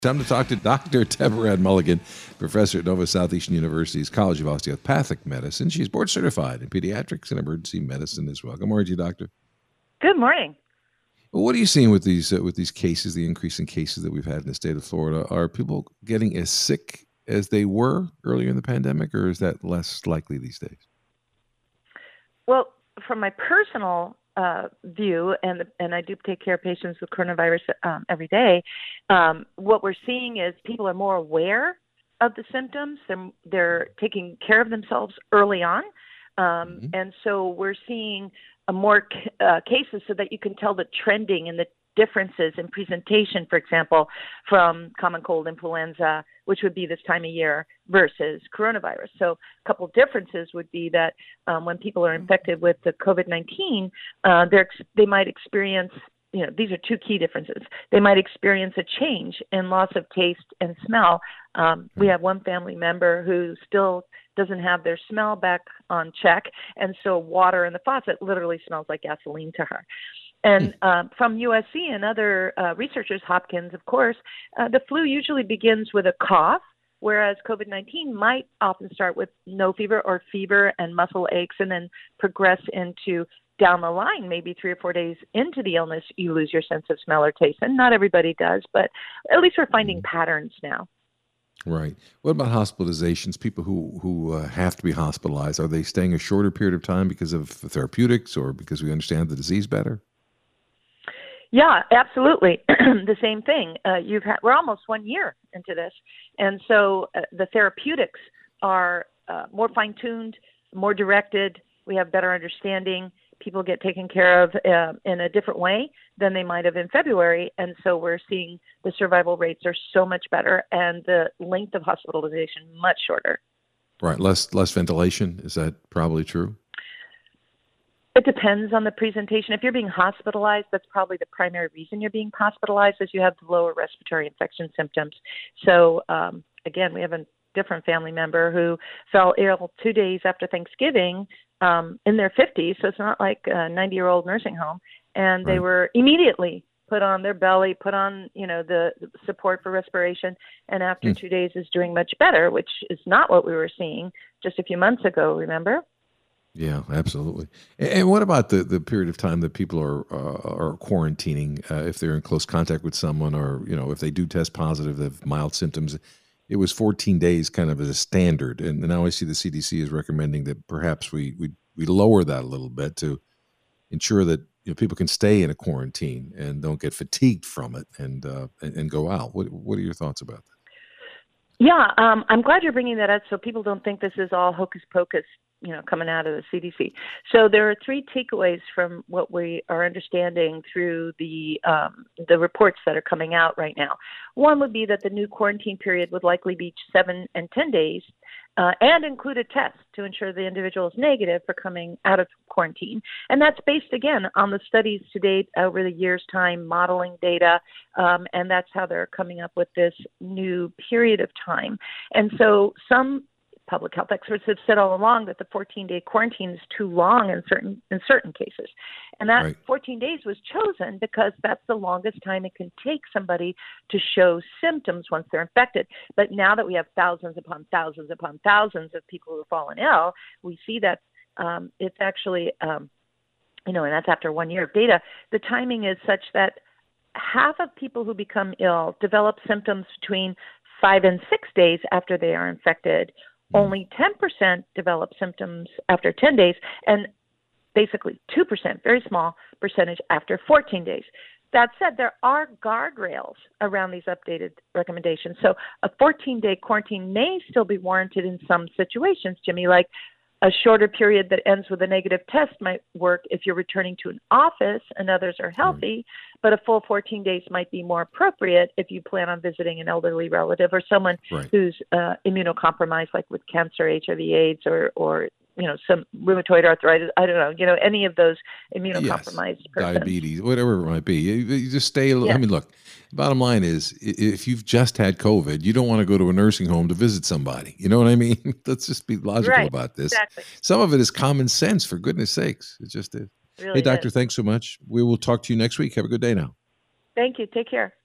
Time to talk to Dr. Deborah Ann Mulligan, professor at Nova Southeastern University's College of Osteopathic Medicine. She's board certified in pediatrics and emergency medicine as well. Good morning to you, doctor. Good morning. Well, what are you seeing with these cases, the increase in cases that we've had in the state of Florida? Are people getting as sick as they were earlier in the pandemic, or is that less likely these days? Well, from my personal view, and I do take care of patients with coronavirus every day, what we're seeing is people are more aware of the symptoms. They're taking care of themselves early on. And so we're seeing more cases so that you can tell the trending and the differences in presentation, for example, from common cold influenza, which would be this time of year, versus coronavirus. So a couple of differences would be that when people are infected with the COVID-19, they might experience, these are two key differences. They might experience a change in loss of taste and smell. We have one family member who still doesn't have their smell back on check, and so water in the faucet literally smells like gasoline to her. And from USC and other researchers, Hopkins, of course, the flu usually begins with a cough, whereas COVID-19 might often start with no fever or fever and muscle aches and then progress into down the line, maybe 3 or 4 days into the illness, you lose your sense of smell or taste. And not everybody does, but at least we're finding patterns now. Right. What about hospitalizations? People who have to be hospitalized, are they staying a shorter period of time because of therapeutics or because we understand the disease better? Yeah, absolutely. The same thing. We're almost 1 year into this, and so the therapeutics are more fine-tuned, more directed. We have better understanding. People get taken care of in a different way than they might have in February, and so we're seeing the survival rates are so much better, and the length of hospitalization much shorter. Right. Less ventilation. Is that probably true? It depends on the presentation. If you're being hospitalized, that's probably the primary reason you're being hospitalized, is you have the lower respiratory infection symptoms. So, again, we have a different family member who fell ill 2 days after Thanksgiving in their 50s, so it's not like a 90-year-old nursing home, and they were immediately put on their belly, put on, the support for respiration, and after 2 days is doing much better, which is not what we were seeing just a few months ago, remember? Yeah, absolutely. And what about the period of time that people are quarantining if they're in close contact with someone, or if they do test positive, they have mild symptoms? It was 14 days kind of as a standard, and now I see the CDC is recommending that perhaps we lower that a little bit to ensure that people can stay in a quarantine and don't get fatigued from it and go out. What are your thoughts about that? Yeah, I'm glad you're bringing that up so people don't think this is all hocus pocus, coming out of the CDC. So there are 3 takeaways from what we are understanding through the reports that are coming out right now. One would be that the new quarantine period would likely be 7 and 10 days and include a test to ensure the individual is negative for coming out of quarantine. And that's based, again, on the studies to date over the year's time, modeling data, and that's how they're coming up with this new period of time. And so some public health experts have said all along that the 14-day quarantine is too long in certain cases. And that 14 days was chosen because that's the longest time it can take somebody to show symptoms once they're infected. But now that we have thousands upon thousands upon thousands of people who have fallen ill, we see that it's actually, and that's after 1 year of data, the timing is such that half of people who become ill develop symptoms between 5 and 6 days after they are infected. Only 10% develop symptoms after 10 days, and basically 2%, very small percentage, after 14 days. That said, there are guardrails around these updated recommendations. So a 14-day quarantine may still be warranted in some situations, Jimmy, like a shorter period that ends with a negative test might work if you're returning to an office and others are healthy, but a full 14 days might be more appropriate if you plan on visiting an elderly relative or someone who's immunocompromised, like with cancer, HIV/AIDS, or some rheumatoid arthritis. I don't know, any of those immunocompromised persons. Diabetes, whatever it might be. You just stay a little. I mean, look, bottom line is, if you've just had COVID, you don't want to go to a nursing home to visit somebody. You know what I mean? Let's just be logical about this. Exactly. Some of it is common sense, for goodness sakes. It just is. Really hey, doctor, thanks so much. We will talk to you next week. Have a good day now. Thank you. Take care.